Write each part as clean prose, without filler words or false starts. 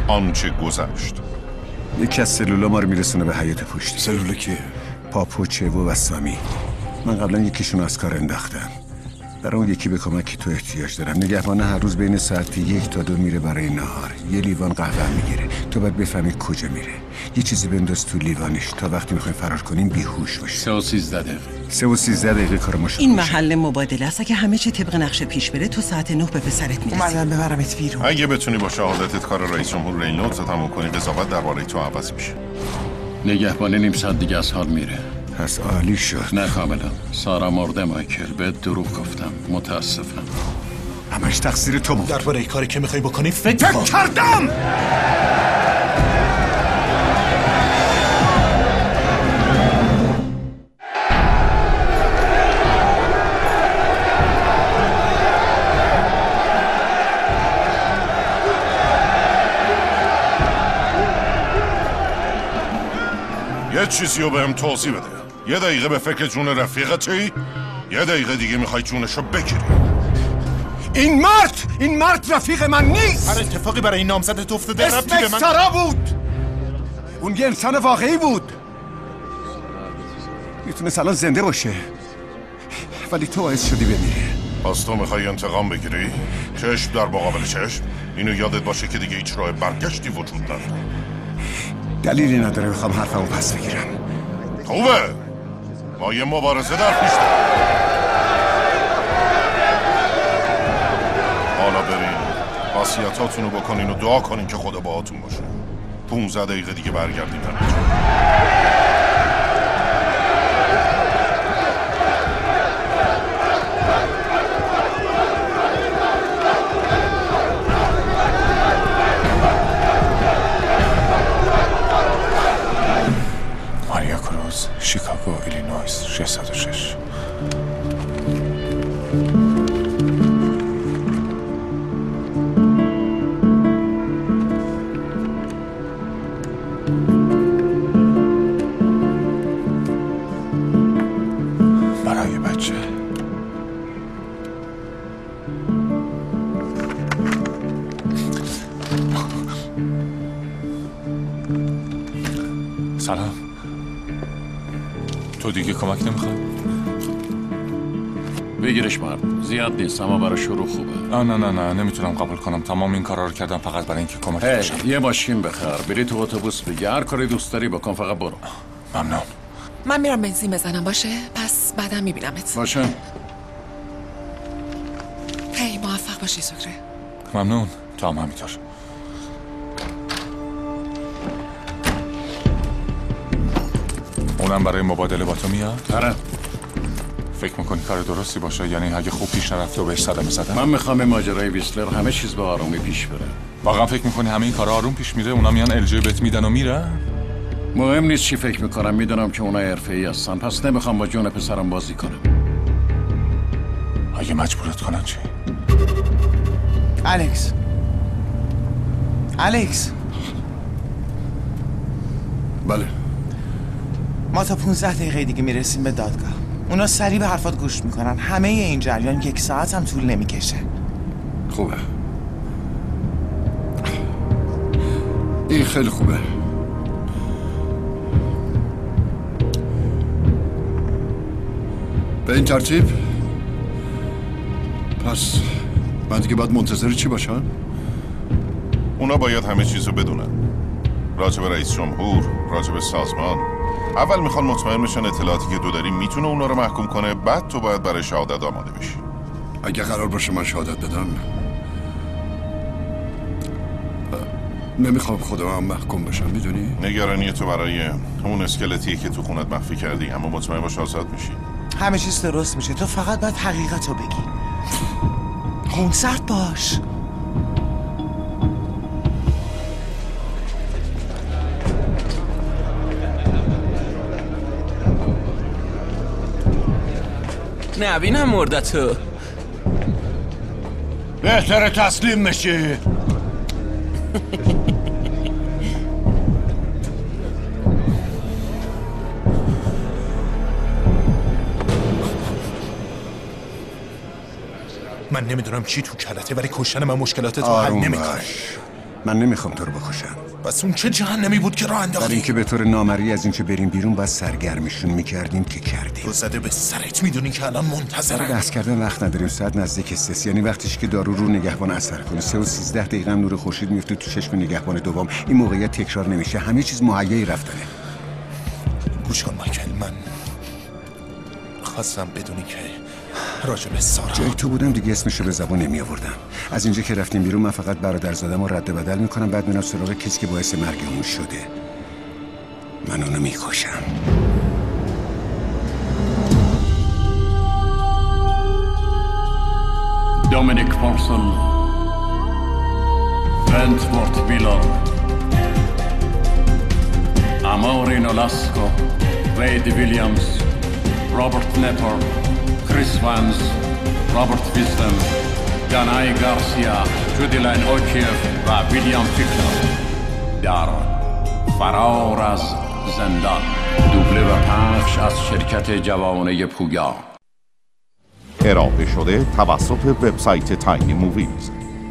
آنچه گذشت. یکی از سلولا ما رو میرسونه به حیاط پشتی. سلولا کیه؟ پاپوچه و وسامی. من قبلا یکیشون از کار انداختم. برای اون یکی به کمک تو احتیاج دارم. نگهبانه هر روز بین ساعت 1 تا 2 میره برای نهار. یه لیوان قهوه میگیره. تو باید بفهمی کجا میره. یه چیزی بنداز تو لیوانش تا وقتی میخوایم فرار کنیم بیهوش باشه. 3 و 13 دقیقه. 3 و 13 دقیقه کار ما شروع این میشه. محل مبادله است. اگه همه چی طبق نقشه پیش بره تو ساعت 9 به پسرت میرسی. اومدم ببرمت بیرون. اگه بتونی با شهادتت کار رئیس جمهور رینولدز رو تموم کنی، قضاوت درباره تو عوض میشه. نگهبان نیم ساعت دیگه از حال میره. پس عالی شد. نه کاملا. سارا مرده مایکل. به دروغ گفتم. متاسفم. همش تقصیر تو بود. درباره ای کاری که میخوای بکنی فکر کردم. یه چیزی رو بهم توضیح بده. یه دقیقه به فکر جون رفیقتی، یه دقیقه دیگه میخوای جونشو بگیری. این مرد رفیق من نیست. هر اتفاقی برای این نامزدت افتاده ربطی به اسمش من. سارا بود. اون یه انسان واقعی بود. میتونست الان زنده باشه، ولی تو باعث شدی بمیره. پس تو میخوای انتقام بگیری؟ چشم در مقابل چشم. اینو یادت باشه که دیگه هیچ راه برگشتی وجود نداره. دلیلی نداره بخوام حرفمو پس بگیرم. خوبه، ما یه مبارزه در پیش داریم. حالا برین وصیتاتونو بکنین و دعا کنین که خدا باهاتون باشه. 15 دقیقه دیگه برگردیم همینجا. ماریا کروز، شیکاگو، ایلینویس، 606. برای بچه. سلام. تو دیگه کمک نمیخوای؟ بگیرش مرد. زیاد نیست اما برای شروع خوبه. نه نمیتونم قبول کنم. تمام این کارا رو کردم فقط برای اینکه کمک بشم. یه ماشین بخر، بری تو اتوبوس بگی هر کاری دوست داری بکن، فقط برو. ممنون. من میرم بنزین بزنم. باشه؟ پس بعدم میبینمت. باشه. هی موفق باشی سکره. ممنون. تو هم همینطور. اونم برای مبادله با تو میاد؟ آره. فکر میکنی کار درستی باشه؟ یعنی اگه خوب پیش نرفته و بهش صدمه زدن؟ من میخوام این ماجرای ویسلر همه چیز به آرومی پیش بره. واقعا فکر میکنی همه این کارا آروم پیش میره؟ اونا میان الجی بت میدن و میره؟ مهم نیست چی فکر میکنم، میدونم که اونا حرفه‌ای هستن، پس نمیخوام با جون پسرم بازی کنم. اگه مجبورت کنن چی؟ الکس بله. ما تا 15 دقیقه دیگه میرسیم به دادگاه. اونا سریع به حرفات گوش میکنن. همه این جریان 1 ساعت هم طول نمیکشه. خوبه. این خیلی خوبه. به این ترتیب پس من دیگه باید منتظر چی باشم؟ اونا باید همه چیزو بدونن. راجع به رئیس جمهور، راجع به سازمان. اول میخوان مطمئن بشن اطلاعاتی که تو داری میتونه اونا رو محکوم کنه، بعد تو باید برای شهادت آماده بشی. اگه قرار باشه من شهادت بدم، نمیخوام خودم هم محکوم بشم، میدونی؟ نگرانی تو برای اون اسکلتیه که تو خونت مخفی کردی، اما مطمئن باش آزاد میشی. همه چیز درست میشه. تو فقط باید حقیقت رو بگی. خونسرد باش. نبینم مردتو. بهتره تسلیم بشی. من نمیدونم چی تو کلته، ولی کشتن من مشکلاتت رو حل نمیکنه. من نمیخوام تو رو بکشم. بس اون چه جهنمی بود که راه برای انداختی؟ اینکه به طور نامری از اینکه بریم بیرون باید سرگرمشون میکردیم که کردیم. تو زده به سرت، میدونی که الان منتظرم. بحث کردن وقت نداریم. ساعت نزدیک 3، یعنی وقتیش که دارو رو نگهبان اثر کنه. 3:13 دقیقه هم نور خورشید میفته تو چشم نگهبان دوم. این موقعیت تکرار نمیشه. همه چیز مهیای رفتنه. گوش کن مایکل، من خواستم بدونی که راجب سارا جای تو بودم دیگه اسمشو به زبان نمی آوردم. از اینجا که رفتیم بیرون من فقط برادرزادم رو رد و بدل میکنم، بعد میرم سراغ کسی که باعث مرگ اون شده. من اونو میکشم. دومینیک پارسون، ونتورت ویلر، اموری نولاسکو، وید ویلیامز، رابرت نپر، کریس وانز، رابرت ویزدم، دانای گارسیا، جودیلین اوکیف و ویلیام فیکلر در فرار از زندان. دوبله و پخش از شرکت جوانه پویا. ارائه شده توسط وبسایت تاینی موویز.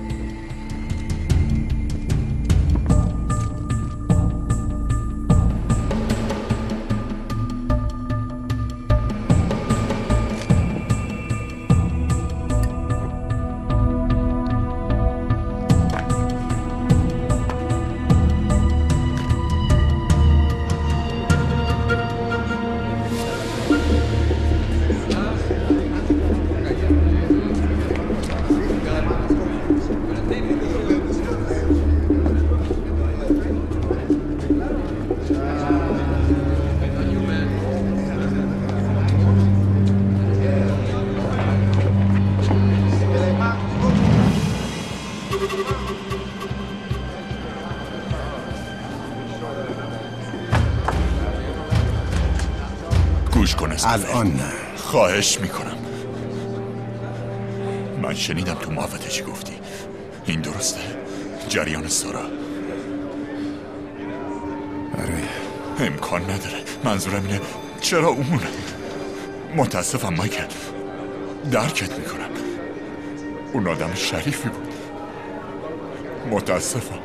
گوش کن الان نه. خواهش میکنم. من شنیدم تو محوطه چی گفتی. این درسته؟ جریان سارا؟ آره. امکان نداره. منظورم اینه چرا اون؟ متاسفم مایکل، درکت میکنم. اون آدم شریفی بود. متاسفم.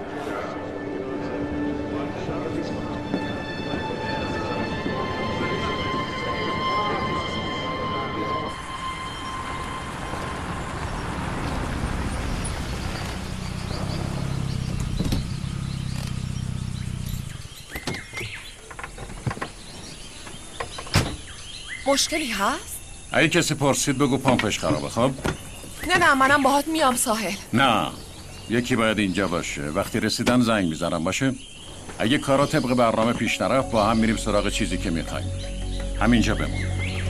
مشکلی هست؟ اگه کسی پرسید بگو پامپش خرابه. خب نه منم باهات میام ساحل. نه، یکی باید اینجا باشه. وقتی رسیدن زنگ میزنم. باشه؟ اگه کارا طبق برنامه پیش نرفت با هم میریم سراغ چیزی که میخوایم. همینجا بمون.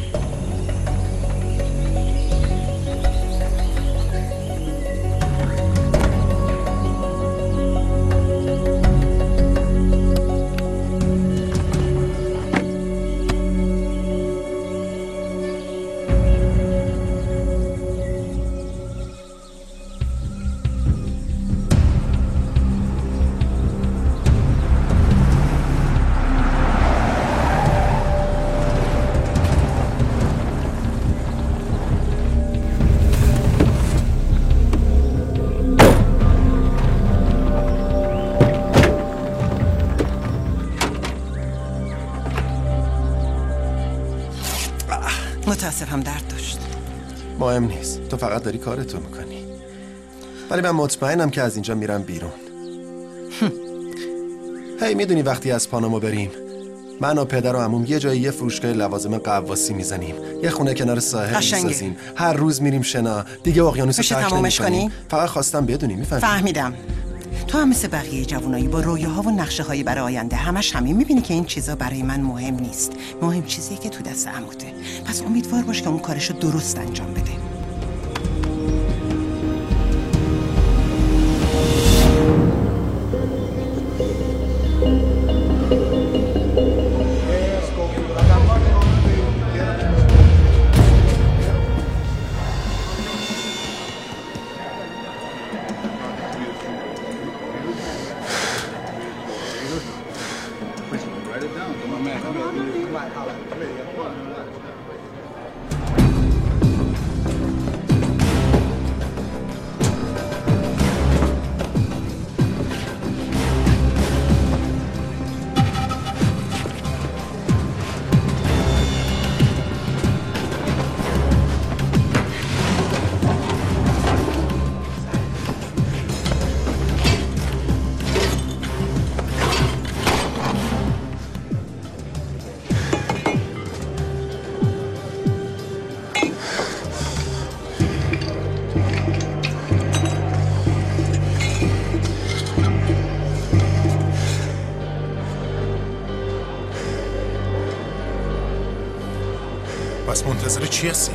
متاسفم درد داشت. مهم نیست، تو فقط داری کارتو میکنی. ولی من مطمئنم که از اینجا میرم بیرون. هی میدونی وقتی از پاناما بریم من و پدر و عموم یه جایی یه فروشگاه لوازم غواصی میزنیم، یه خونه کنار ساحل میسازیم، هر روز میریم شنا، دیگه اقیانوس رو ترک نمی‌کنیم. فقط خواستم بدونی. میفهمی؟ فهمیدم. تو هم مثل بقیه جوانایی با رویاها و نقشه‌هایی برای آینده همش همین میبینی که این چیزا برای من مهم نیست. مهم چیزیه که تو دست عموته. پس امیدوار باش که اون کارشو درست انجام بده. منتظر چی هستی؟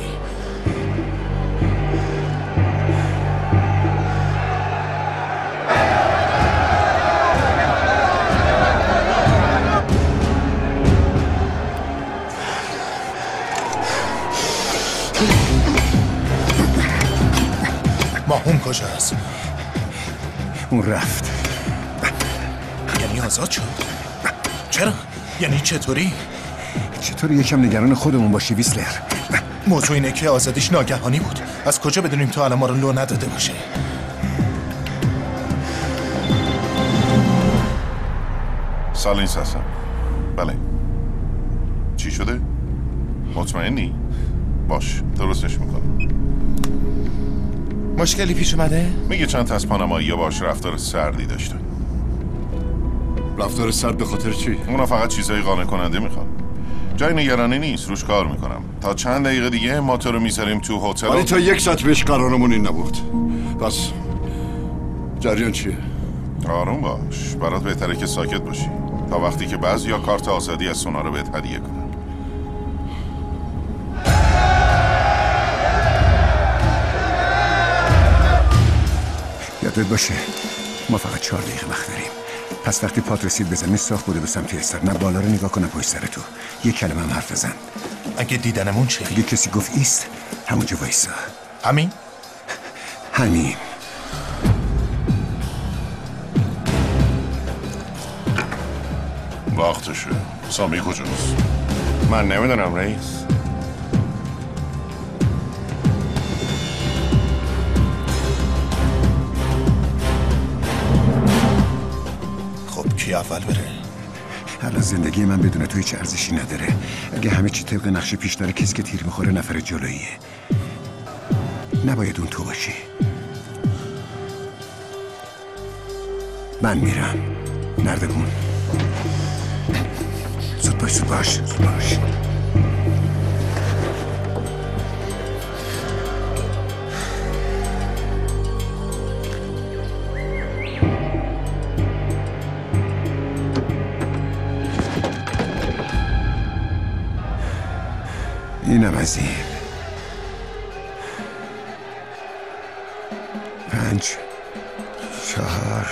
ماهوم کجاست؟ اون رفت. یعنی آزاد شد؟ چرا؟ یعنی چطوری؟ چطور یکم نگران خودمون باشی ویسلر؟ موضوع اینه که آزادیش ناگهانی بود. از کجا بدونیم تا الان ما رو لو نداده باشه؟ سالینس هستم. بله. چی شده؟ مطمئنی؟ باش، درستش میکنم. مشکلی پیش اومده؟ میگه چند تا از پانامایی‌ها باش رفتار سردی داشتن. رفتار سرد به خاطر چی؟ اونا فقط چیزای قانع کننده میخوان. جای نگرانی نیست، روش کار میکنم. تا چند دقیقه دیگه ما تو رو میذاریم تو هتل. ولی تا 1 ساعت بهش قرارمون این نبود. پس جریان چیه؟ آروم باش، برات بهتره که ساکت باشی تا وقتی که بعضیا کارت آزادی از سونا رو بهت هدیه کنن. یادت باشه ما فقط 4 دقیقه وقت داریم. پس وقتی پات رسید به زمین صاف بوده به سمت استر. نه بالا رو نگاه کنم پشت سر تو. یک کلمه هم حرف بزن. اگه دیدنمون چه؟ اگه کسی گفت ایست همونجا وایسا. همین؟ همین. وقتشه. سامی کجاست؟ من نمیدونم رئیس. خب کی اول بره؟ الان زندگی من بدون تو هیچ ارزشی نداره. اگه همه چی طبق نقشه پیش داره کسی که تیر میخوره نفر جلوییه. نباید اون تو باشی. من میرم. نردبون. زود باش زود باش زود باش. اینم از این 5 4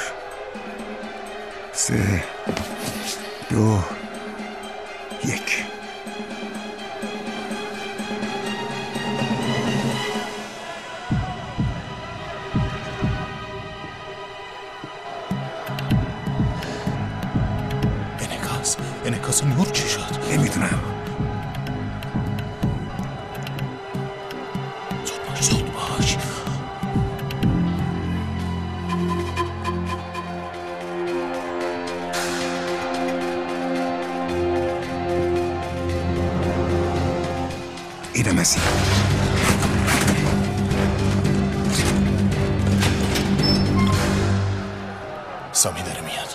3 2 1. انعکاس نور چی شد؟ نمیدونم. زود باش. اینم از این. سامی داره میاد.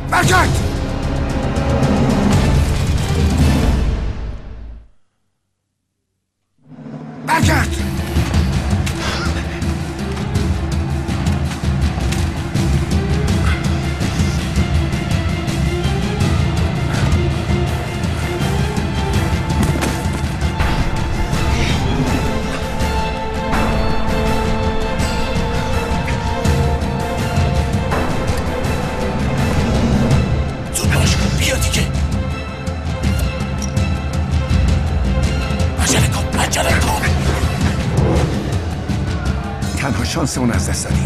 برگرد! برگرد! تنها شانس اون از دست دادیم.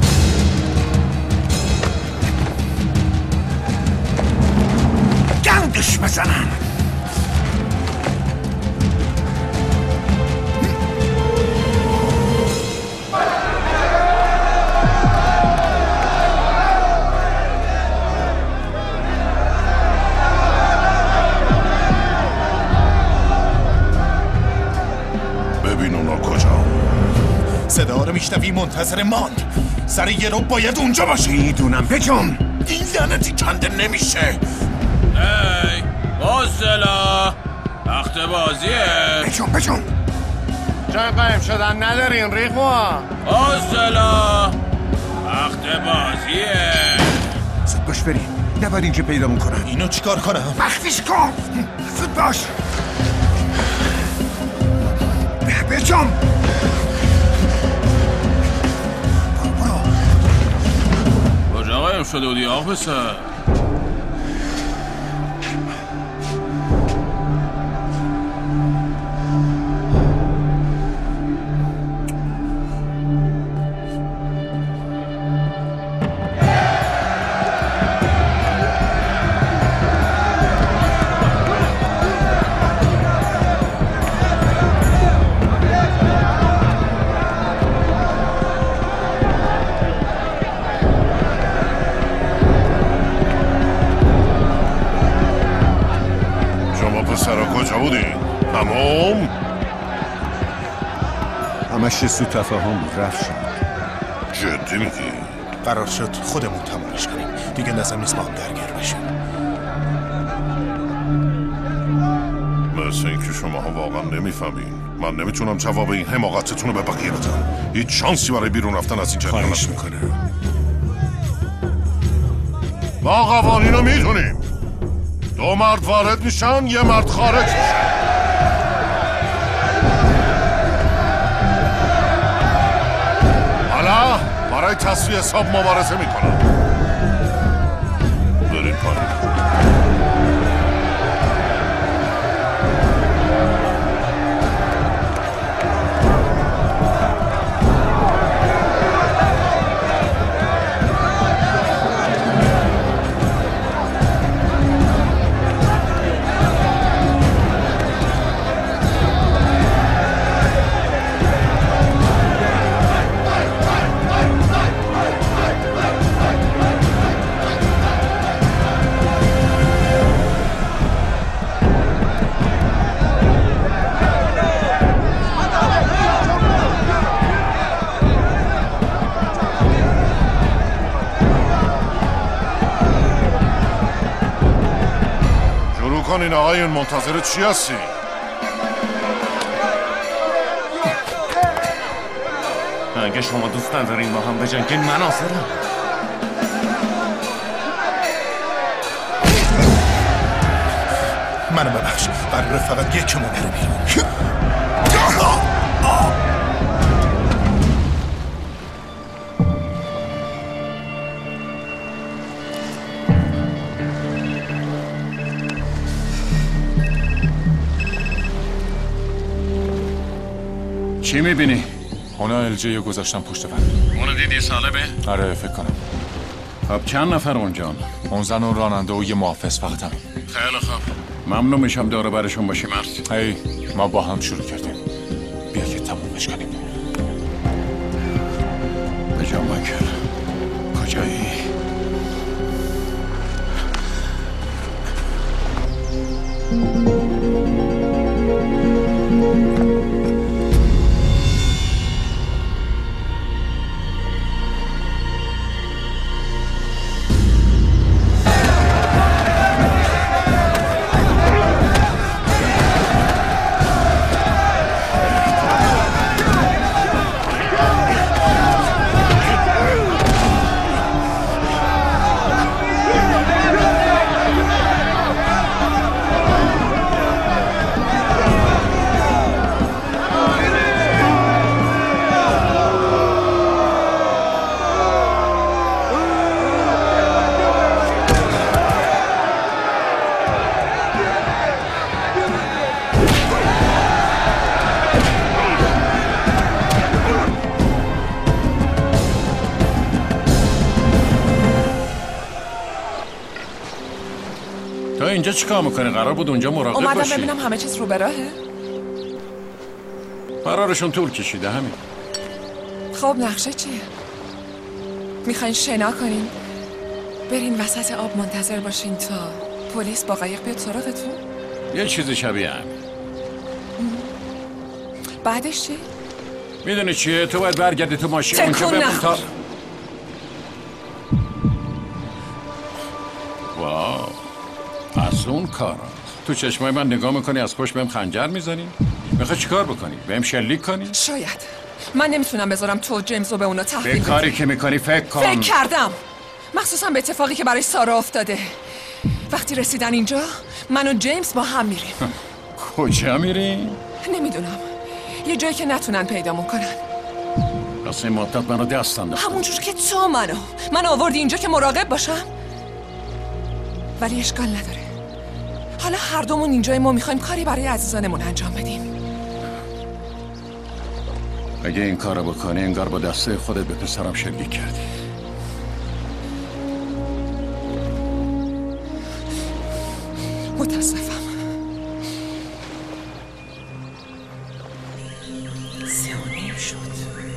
گندش بزنن. ببین اونا کجا؟ صدا رو میشنوی؟ منتظر ماند. سر یه رو باید اونجا باشی. میدونم بجم. این لعنتی کنده نمیشه. هی بازلا وقت بازیه. بجم جای قایم شدن ندارین ریخوا. بازلا وقت بازیه. زود باش بریم. نباید اینجا پیدا میکنن. اینو چیکار کنم؟ مخفیش کن. زود باش. بجم. کجا قایم شده بودی آقا پسر؟ پسرا کجا بودی؟ تمام؟ همش سو تفاهم بود. رفت شد. جدی میگی؟ قرار شد خودمون تمامش کنیم. دیگه لازم نیست با هم درگیر بشیم. مثل اینکه شماها واقعا نمیفهمین. من نمیتونم جواب این حماقتتون رو به بقیه بدم. هیچ شانسی برای بیرون رفتن از این جریان خواهش میکنم. ما قوانین رو میدونیم. 2 مرد وارد میشن، 1 مرد خارج میشن. حالا برای تصفیه حساب مبارزه میکنم. برید پایین. این آقایون منتظر چی هستی؟ اگه شما دوست ندارین با هم بجنگین من حاضرم. منو ببخش. قراره فقط یکمون بره بیرون. چی میبینی؟ اونا الجی گذاشتن پشت بند. اونو دیدی سالبه؟ آره فکر کنم. خب چند نفر اونجا؟ اون زن و راننده و یه محافظ فقط هم. خیلی خوب. ممنون میشم دور برشون باشی مرد. هی ما با هم شروع کردیم. بیا که تمومش کنیم. بجا مایکل کجایی؟ تو اینجا چیکار میکنی؟ قرار بود اونجا مراقب باشی. اومدم ببینم همه چیز رو به راهه. قرارشون طول کشیده همین. خب نقشه چیه؟ میخواین شنا کنین؟ برین وسط آب منتظر باشین تا پلیس با قایق بیاد سراغتون؟ یه چیزی شبیه همین. بعدش چی؟ میدونی چیه؟ تو باید برگردی تو ماشین اونجا تکون بمون تا... نخور. واو، از اون کارا تو چشمای من نگاه میکنی، از پشت بهم خنجر میزنی؟ میخوای چیکار بکنی؟ بهم شلیک کنی؟ شاید. من نمیتونم بذارم تو جیمز رو به اونا تحویل بدی. به کاری که میکنی فکر کن. فکر کردم، مخصوصا به اتفاقی که برای سارا افتاده. وقتی رسیدن اینجا من و جیمز با هم میریم. کجا میریم؟ نمیدونم، یه جایی که نتونن پیدامون کنن. پس این مدت منو دست انداختی. همونجور که تو من آوردی اینجا که مراقب باشم. ولی اشکال نداره، حالا هر دومون اینجای ما میخوایم کاری برای عزیزانمون انجام بدیم. اگه این کارو بکنی انگار با دسته خودت به پسرم شلیک کردی. متاسفم. سیانه شد.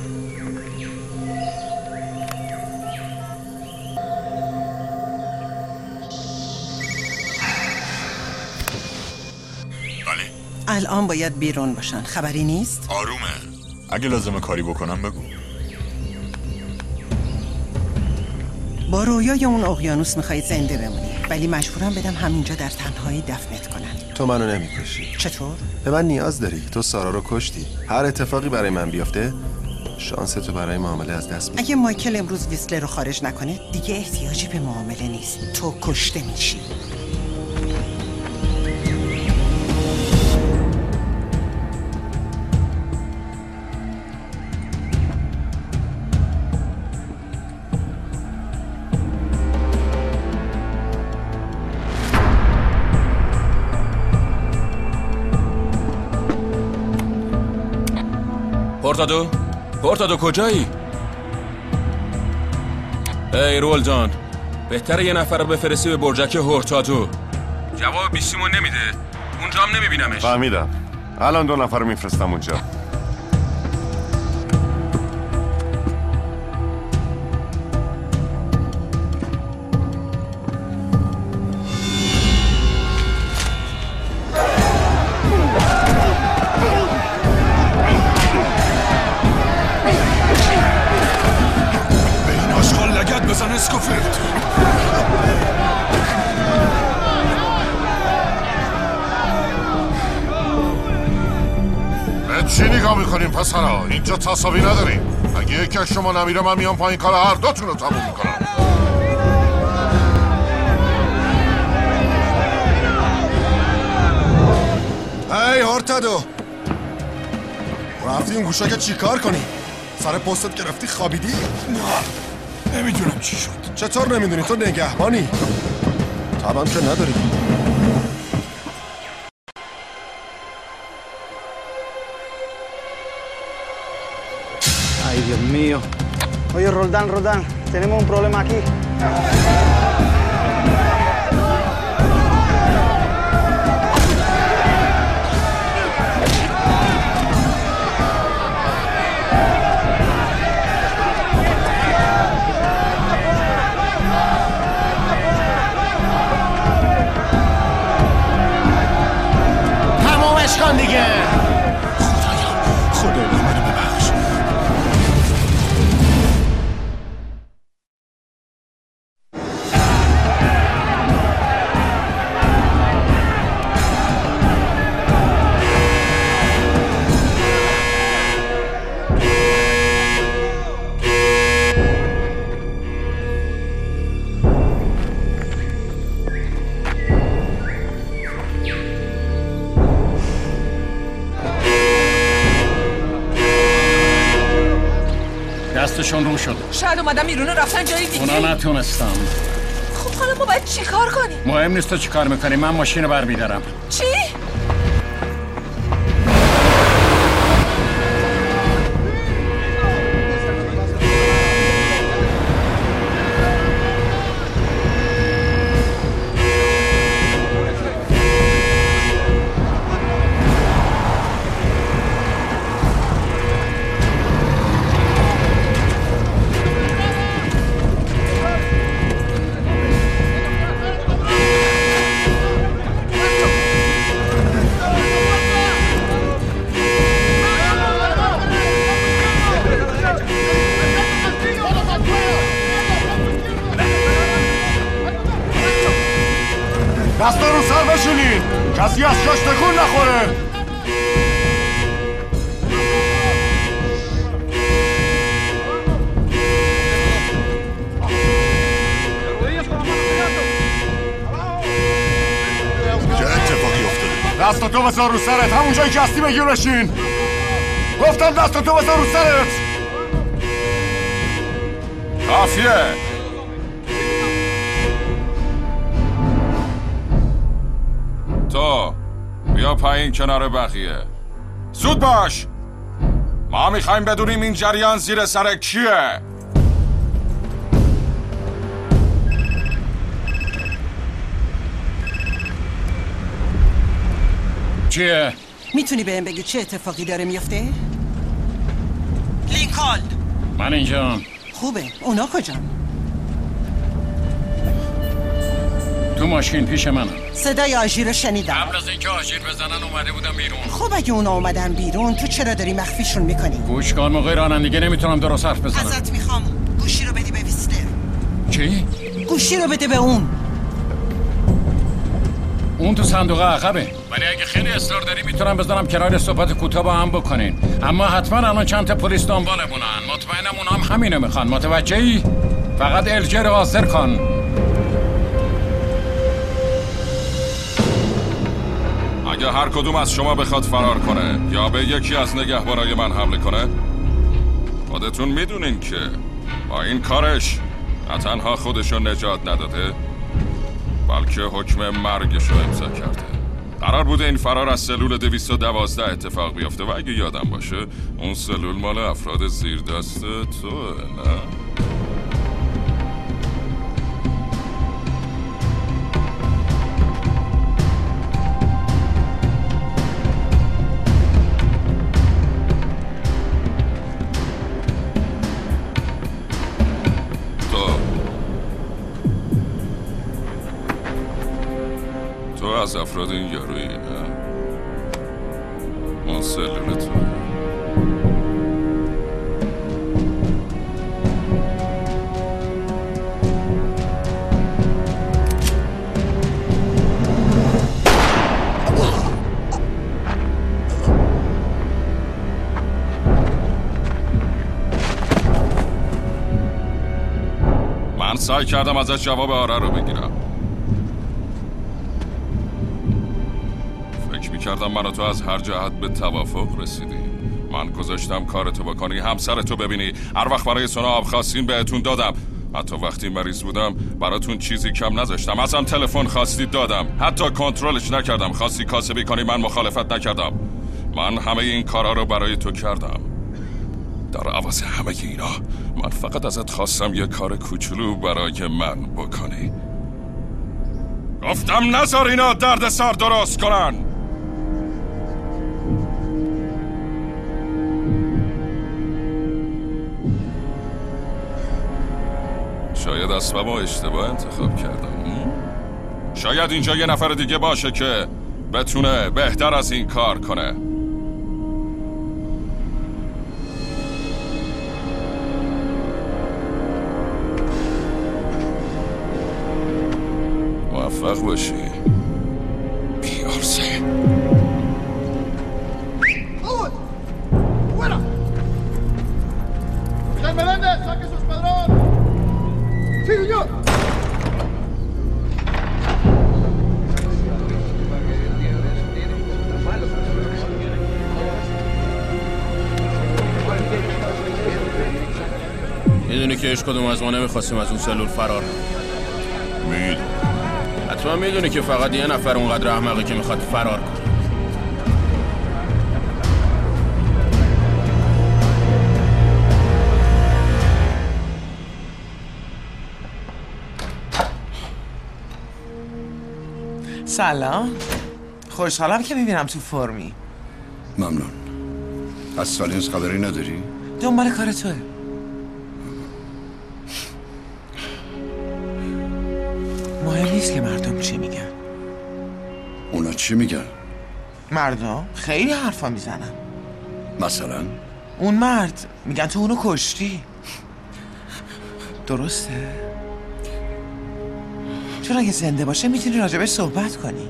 الان باید بیرون باشن. خبری نیست؟ آرومه. اگه لازمه کاری بکنم بگو. با رویای اون اقیانوس میخوای زنده بمونی، ولی مجبورم بدم همینجا در تنهایی دفنت کنن. تو منو نمیکشی. چطور؟ به من نیاز داری. تو سارا رو کشتی. هر اتفاقی برای من بیفته شانس تو برای معامله از دست میدی. اگه مایکل امروز ویسلر رو خارج نکنه دیگه احتیاجی به معامله نیست. تو کشته میشی. پورتادو کجایی؟ ای رولدان، بهتره یه نفر رو بفرستی به برجک هورتادو. جواب بیسیمون نمیده، اونجا هم نمیبینمش. فهمیدم، الان 2 نفر رو میفرستم اونجا. اسکوفیلد. به چی نگاه میکنیم پسرا؟ اینجا تصاوی نداریم. اگه یکی از شما نمیره من میام پایین کار هر دوتون رو تموم میکنم. ای هورتادو، رفتی اون گوشا که چی کار کنی؟ سر پستت گرفتی خوابیدی؟ نه نمیدونم چی شد. چطور نمیدونی؟ تو نگهبانی طبعا که نداری. Ay, Dios mío. Oye, Roldán, tenemos un problema aquí. تمومش کن دیگه. خدایا منو ببخش. دستشون رو شده. شاید اومدن بیرون رفتن جای دیگه. اونا نتونستم. خب حالا ما باید چی کار کنیم؟ مهم نیست تو چی کار میکنی، من ماشین رو برمیدارم. چی؟ دستا رو سر بشینید، کسی از جاش تکون نخوره. چه اتفاقی افتاده؟ دستاتو بذار رو سرت، همون جایی که هستی بگیر بشین. گفتم دستاتو بذار رو سرت. کافیه. تو بیا پایین کنار بقیه. زود باش، ما میخوایم بدونیم این جریان زیر سر کیه. چیه؟ میتونی بهم بگی چه اتفاقی داره میفته؟ لینکالن. من اینجام. خوبه، اونا کجان؟ تو ماشین پیش منم. صدای آژیر رو شنیدم. قبل از اینکه آژیر بزنن اومده بودم بیرون. خب اگه اونا اومدن بیرون، تو چرا داری مخفیشون میکنی؟ گوش کن، موقع رانندگی نمیتونم درست حرف بزنم. ازت میخوام گوشی رو بدی به ویسلر. چی؟ گوشی رو بده به اون. اون تو صندوق عقبه، ولی اگه خیلی اصرار داری میتونم بذارم کنار صحبت کوتاه با هم بکنین. اما حتما الان چند تا پلیس دنبالمونن. مطمئنم اونا هم همینو میخوان. متوجهی؟ فقط الجه رو حاضر کن. اگه هر کدوم از شما بخواد فرار کنه یا به یکی از نگهبانای من حمله کنه، خودتون میدونین که با این کارش نه تنها خودشو نجات نداده، بلکه حکم مرگشو امضا کرده. قرار بوده این فرار از سلول 212 اتفاق بیفته و اگه یادم باشه اون سلول مال افراد زیر دست توه، نه؟ تو از افراد این یارویی، نه؟ اون سلول تو. من سعی کردم ازش جواب آره رو بگیرم. فکر می‌کردم من و تو از هر جهت به توافق رسیدیم. من گذاشتم کارتو بکنی، همسرتو ببینی. هر وقت برای سونا آب خواستین بهتون دادم. حتی وقتی مریض بودم براتون چیزی کم نذاشتم. ازم تلفن خواستید دادم. حتی کنترلش نکردم. خواستی کاسبی کنی من مخالفت نکردم. من همه این کارا رو برای تو کردم. در عوض همه اینا من فقط ازت خواستم یه کار کوچولو برای من بکنی. گفتم نذار اینا درد سر درست کنن. شاید اسبابو اشتباه انتخاب کردم. شاید اینجا یه نفر دیگه باشه که بتونه بهتر از این کار کنه. موفق باشی بیارزه. میدونی که هیچ کدوم از ما نمیخواستیم از اون سلول فرار. میدونی حتما میدونی که فقط یه نفر اونقدر احمقه که میخواد فرار کنه. سلام، خوشحالم که میبینم تو فرمی. ممنون. از سالینز خبری نداری؟ دنبال کار توه. مهم نیست که مردم چی میگن. اونا چی میگن؟ مردم خیلی حرفا میزنن. مثلا؟ اون مرد میگن تو اونو کشتی. درسته؟ چون اگه زنده باشه میتونی راجبش صحبت کنی.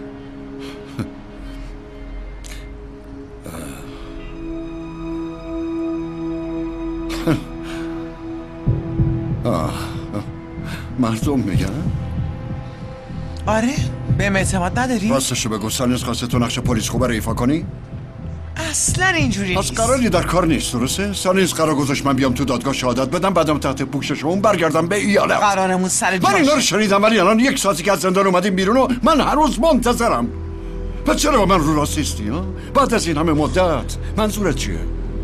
مردم میگن؟ آره؟ بهم اعتماد نداری؟ راستشو بگو سانیز خواسته تو نقش پلیس خوبه رو ایفا کنی؟ اصلا اینجوری نیست. قراری در کار نیست درسته؟ سانیز قرار گذاشت من بیام تو دادگاه شهادت بدم بعدم تحت پوشش اون برگردم به ایالت. قرارمون سر من اینا رو شنیدم ولی الان 1 ساعتی که از زندان اومدیم بیرون و من هر روز منتظرم. پس چرا با من رو راسیستی ها؟ بعد از این همه مدت منظورت چیه؟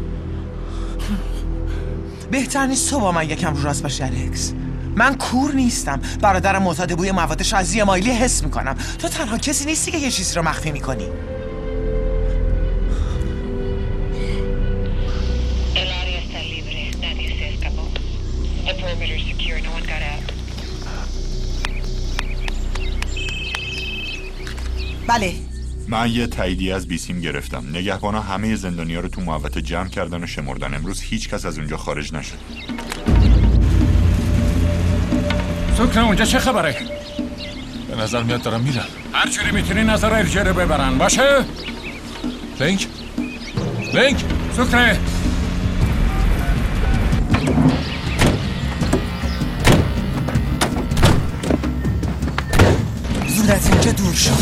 بهتر نیست تو با من یکم رو راست باشی الکس. من کور نیستم. برادرم معتاد بوی مواد شاذی مایلی حس میکنم. تو تنها کسی نیستی که یه چیزی رو مخفی میکنی. بله. من یه تاییدیه از بیسیم گرفتم. نگهبانا همه زندانیا رو تو محوطه جمع کردن و شمردن. امروز هیچ کس از اونجا خارج نشد. سوکر اونجا چه خبره؟ به نظر میاد دارم میرم. هر جوری میتونی نظر ارجه رو ببرن باشه؟ لینک سوکره زود از اینجا دور شو.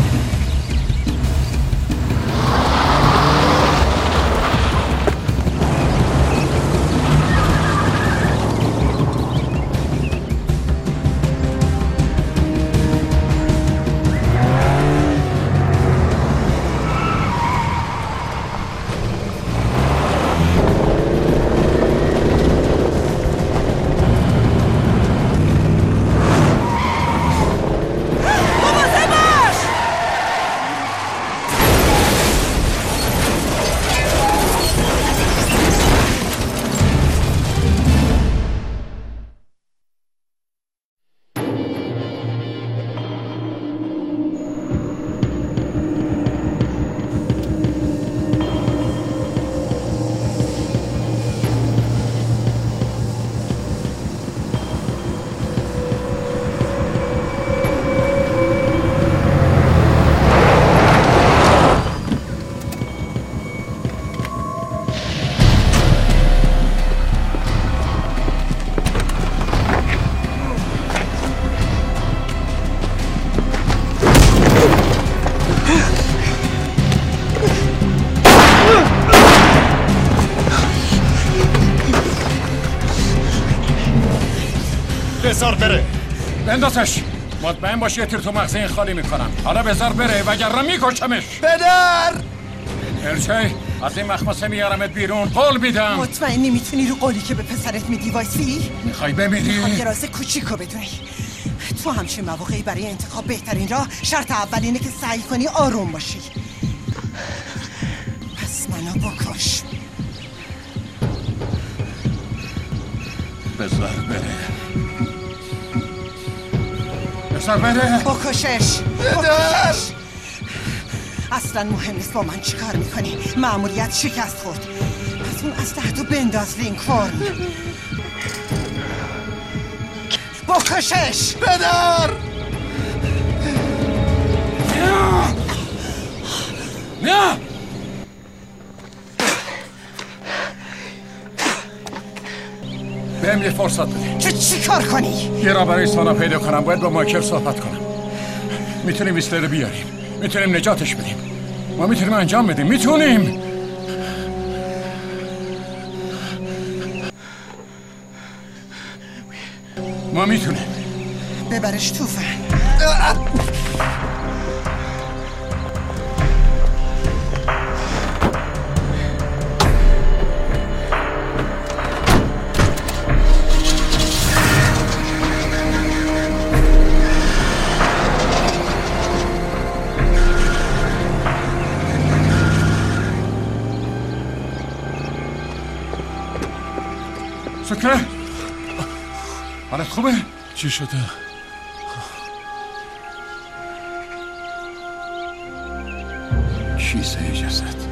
بذار بره. بندازش. مطمئن باش یه تیر تو مغز این خالی میکنم. حالا بذار بره وگرنه میکشمش. پدر ارچه از این مخمسه میارمت بیرون. قول میدم. مطمئنی میتونی رو قولی که به پسرت میدی وایسی؟ میخوای بمیری؟ میخوام یه راز کوچیکو بدونی. تو همچین مواقعی برای انتخاب بهترین راه شرط اول اینه که سعی کنی آروم باشی. پس منو بکش. بذار بره. بذار بره. بکشش. اصلا مهم نیست با من چیکار میکنی. مأموریت شکست خورد. پس اون اسلحه‌تو بنداز لینکورن. بکشش. پدر نه بهم یه فرصت بده. چی کار کنی؟ یه را برای سانا پیدا کنم. باید با مایکل صحبت کنم. میتونیم ویسلر رو بیاریم. میتونیم نجاتش بدیم. ما میتونیم انجام بدیم. میتونیم. ما میتونیم. ببرش توفن. سکره حالت خوبه؟ چی شده؟ کیسه جسد.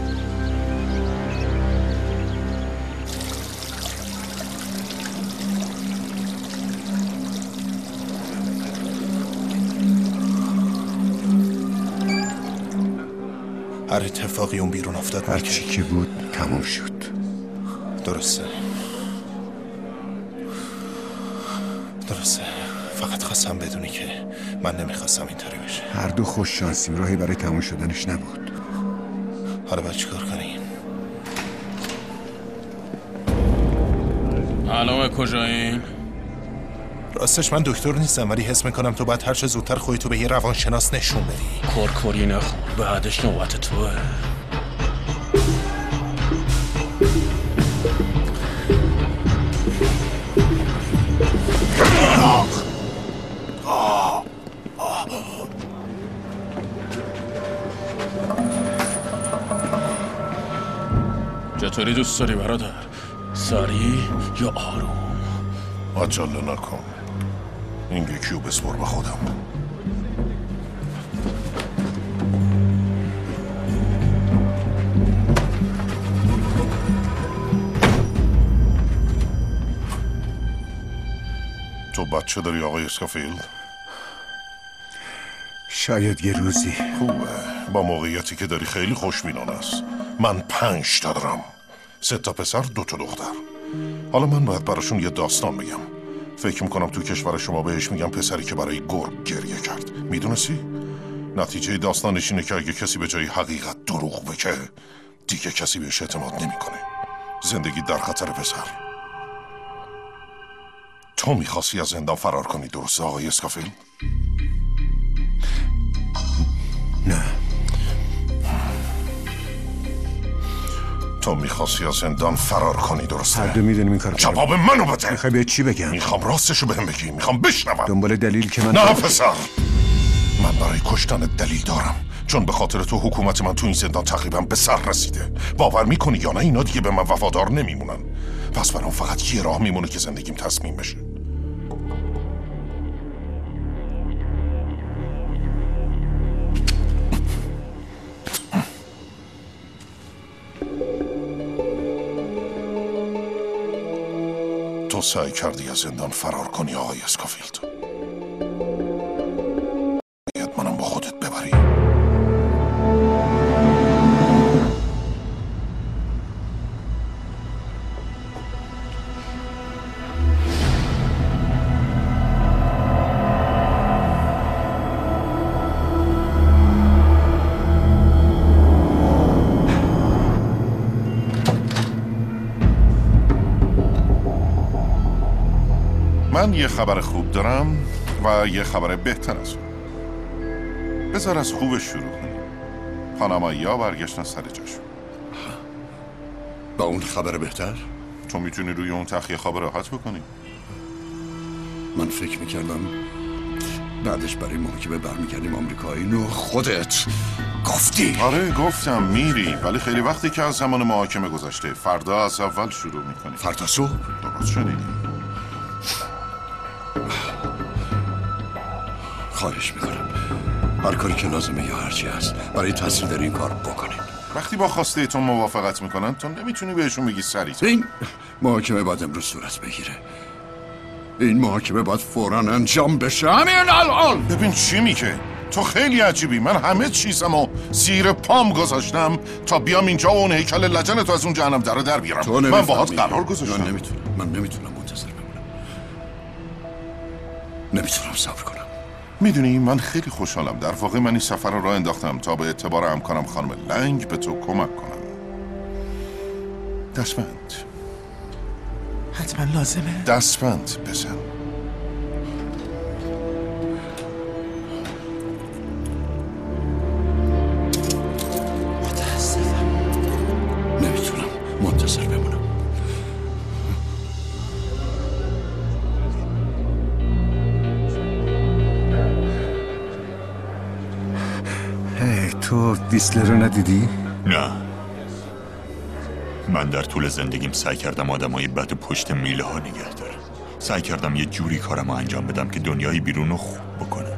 هر اتفاقی اون بیرون افتاد هر چی که بود تموم شد. درسته. فقط خواستم بدونی که من نمیخواستم اینطوری بشه. هر دو خوش شانسیم، راهی برای تموم شدنش نبود. حالا باید چیکار کنیم؟ علامه کجایین؟ راستش من دکتر نیستم، ولی حس میکنم تو باید هر چه زودتر خودتو به یه روانشناس نشون بدی. کرکری نخون، بعدش نوبت توه. چطوری دوست داری برادر؟ سریع یا آروم؟ عجله نکن، این یکیو بسپر به خودم. تو بچه داری آقای اسکافیلد؟ شاید یه روزی. خوبه، با موقعیتی که داری خیلی خوشبینانه است. من 5 تا دارم، 3 تا پسر 2 تا دختر. حالا من باید براشون یه داستان بگم. فکر میکنم تو کشور شما بهش میگم پسری که برای گرگ گریه کرد. میدونستی؟ نتیجه داستانش اینه که اگه کسی به جای حقیقت دروغ بگه دیگه کسی بهش اعتماد نمیکنه. زندگی در خطر پسر. تو میخواستی از زندان فرار کنی، درسته آقای اسکافیلد؟ نه. تو میخواستی از زندان فرار کنی، درسته؟ هر دو میدونیم این کار. جواب منو بده. میخوای به چی بگم؟ میخوام راستشو بهم بگی، میخوام بشنوم. دنبال دلیل که من نه پسر، من برای کشتن دلیل دارم، چون به خاطر تو حکومت من تو این زندان تقریبا به سر رسیده. باور میکنی یا نه اینا دیگه به من وفادار نمیمونن. پس برام فقط یه راه میمونه که زندگیم تصمیم بشه. تو سعی کردی از زندان فرار کنی آقای اسکافیلد. باید منم با خودت ببری. من یه خبر خوب دارم و یه خبر بهتر از اون. بذار از خوبش شروع کنیم. پانامایی‌ها برگشتن سر جاشون. با اون خبر بهتر؟ تو میتونی روی اون تخیه خواب راحت بکنی. من فکر میکردم بعدش برای محاکمه برمیگردیم آمریکا. اینو خودت گفتی. آره گفتم میری، ولی خیلی وقتی که از زمان محاکمه گذشته. فردا از اول شروع میکنی. فردا صبح؟ درست شنیدی. خواهش میکنم هر کاری که لازمه یا هرچی هست برای تاثیر در این کار بکنید. وقتی با خواسته تو موافقت میکنن تو نمیتونی بهشون بگی سریع. این محاکمه باید امروز صورت بگیره. این محاکمه باید فوراً انجام بشه، همین الان. ببین چی میگه؟ تو خیلی عجیبی. من همه چیزمو زیر پام گذاشتم تا بیام اینجا و اون هیکل لجن تو از اون جهنم در بیارم. من باهات قرار گذاشتم. من نمیتونم منتظر بمونم. نمیتونم صبر کنم. میدونی من خیلی خوشحالم. در واقع من این سفر رو راه انداختم تا به اعتبار همکارم خانم لنگ به تو کمک کنم. دستبند. حتما لازمه. دستبند بزن. نمیتونم منتظر بمونم. تو ویسلر رو ندیدی؟ نه. من در طول زندگیم سعی کردم آدمای بد پشت میله ها نگه دارم. سعی کردم یه جوری کارمو انجام بدم که دنیای بیرون رو خوب بکنم.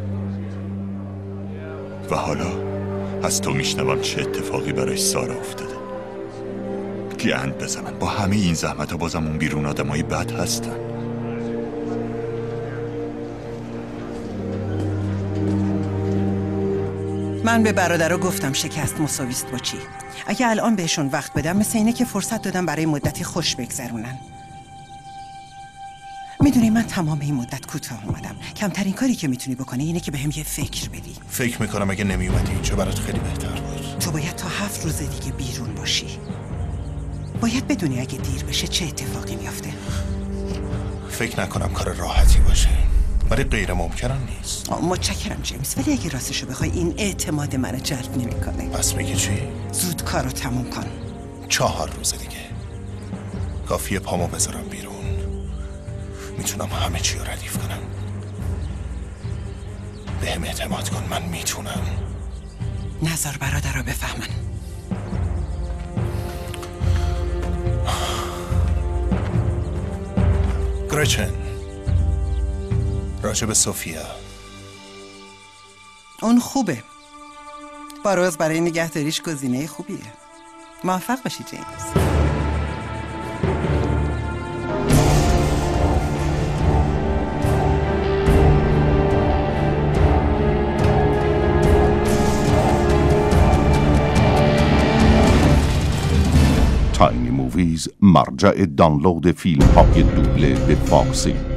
و حالا از تو میشنوم چه اتفاقی برای سارا افتاده. گند بزنن. با همه این زحمت ها بازم اون بیرون آدمای بد هستن. من به برادرها گفتم شکست مساویست با چی. اگه الان بهشون وقت بدم مثل اینه که فرصت دادم برای مدتی خوش بگذرونن. میدونی من تمام این مدت کوتاه اومدم. کمترین کاری که میتونی بکنی اینه که بهم یه فکر بدی. فکر میکنم اگه نمیومدی اینجا برات خیلی بهتر بود. تو باید تا 7 روز دیگه بیرون باشی. باید بدونی اگه دیر بشه چه اتفاقی میافته. فکر نکنم کار راحتی باشه، ولی غیر ممکنم نیست. متشکرم جیمز، ولی اگه راستشو بخوای این اعتماد منو جلب نمیکنه. پس میگی چی؟ زود کارو تموم کن. 4 روز دیگه کافیه پامو بذارم بیرون، میتونم همه چی رو ردیف کنم. بهم اعتماد کن، من میتونم. نذار برادرها بفهمن. گرچن، راجب سوفیا. اون خوبه. باروز برای نگهداریش گزینه خوبیه. موفق باشی جیمز. تاینی موویز، مرجع دانلود فیلم های دوبله به فارسی.